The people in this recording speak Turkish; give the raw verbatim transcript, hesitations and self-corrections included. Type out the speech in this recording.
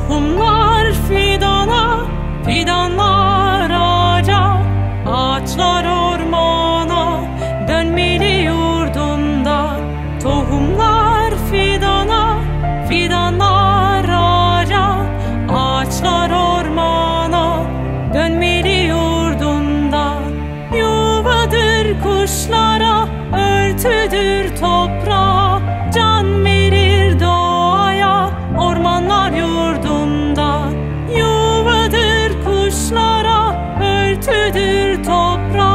Tohumlar fidana, fidanlar ağaca, ağaçlar ormana, dönmeli yurdunda. Tohumlar fidana, fidanlar ağaca, ağaçlar ormana, dönmeli yurdunda. Yuvadır kuşlara, örtüdür toprağa, can verir doğaya, ormanlar yurdunda. Yuvadır kuşlara, örtüdür toprağa,